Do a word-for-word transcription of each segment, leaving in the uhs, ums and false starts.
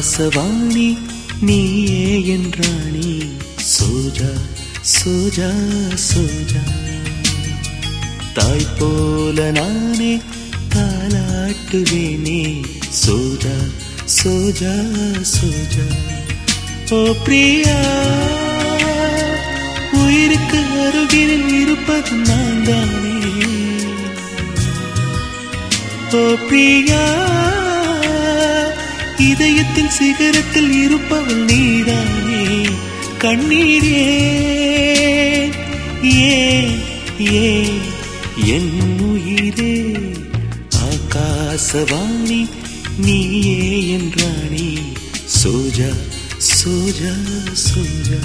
ஆகாசவாணி நீயே என்றாணி சோஜா சோஜா சோஜா தாய் போல நானே தாலாட்டுவேனே சோஜா சோஜா சோஜா ஓ பிரியா உயிருக்கு அருகில் இருப்பது நான் தானே ஓ பிரியா இதயத்தின் சிகரத்தில் இருப்பவள் நீதானே கண்ணீர் ஏன் ஏன் ஏன் என் உயிரே ஆகாசவாணி நீயே என்றாணி சோஜா சோஜா சோஜா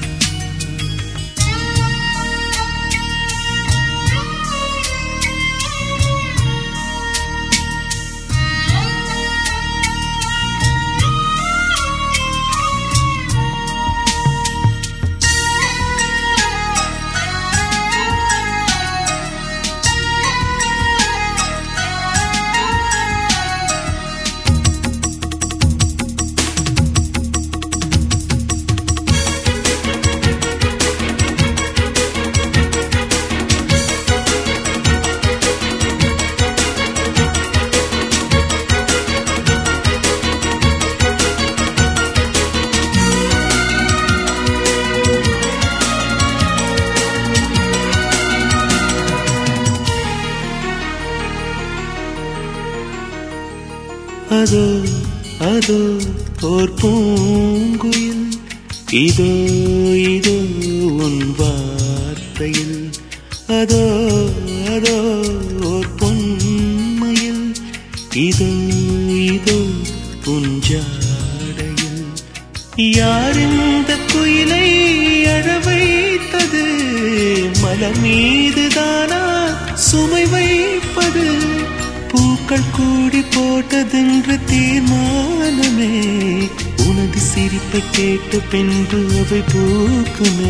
அதோ அதோ ஓர் பூங்குயில் இதோ இதோ உன் வார்த்தையில் அதோ அதோ ஓர் பொன்மையில் இதோ இதோ உன் ஜாடையில் யார் இந்த குயிலை அழ வைத்தது மலர் மீதுதானா சுமை வைப்பது பூக்கள் கூடி போட்டதென்று தீர்மானமே உனது சிரிப்பை கேட்டு பின்பு அவை பூக்குமே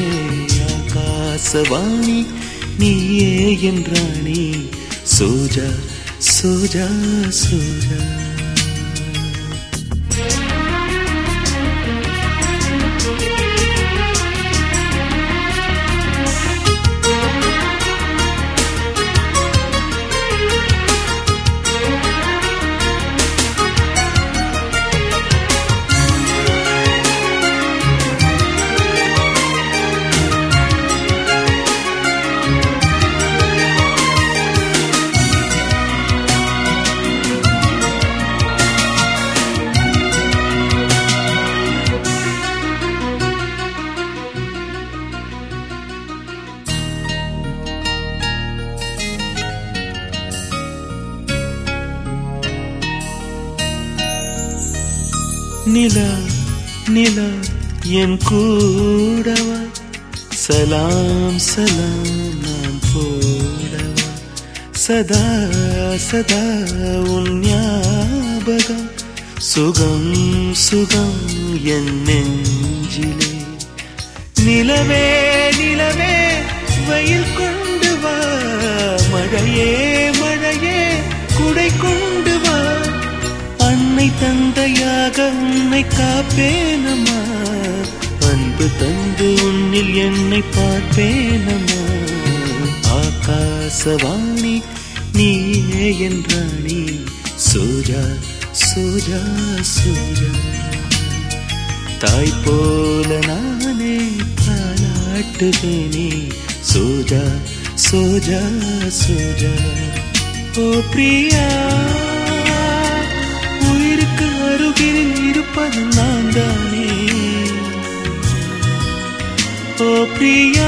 ஆகாசவாணி நீயே என்றாணி சோஜா சோஜா சோஜா நிலா நிலா என் கூடவா சலாம் சலாம் நான் போடவா சதா சதா உன் ஞாபகம் சுகம் சுகம் என் நெஞ்சிலே நிலவே நிலவே வெயில் கொண்டு வா மழையே மழையே குடை கொண்டு வா அன்னை தந்தையாக உன்னை காப்பேனம்மா அன்பு தந்து உன்னில் என்னை பார்ப்பேனம்மா ஆகாசவாணி நீயே என்றாணி சோஜா சோஜா சோஜா தாய் போல நானே தாலாட்டுவேனே சோஜா சோஜா சோஜா ஓ பிரியா உயிருக்கு அருகில் இருப்பது நான் தானே ஓ பிரியா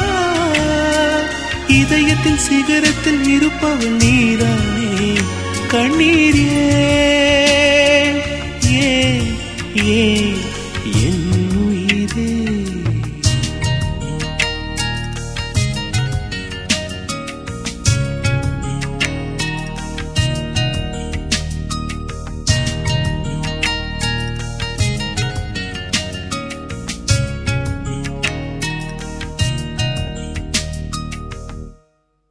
இதயத்தின் சிகரத்தில் இருப்பவள் நீதானே கண்ணீர் ஏன் ஏன் ஏன்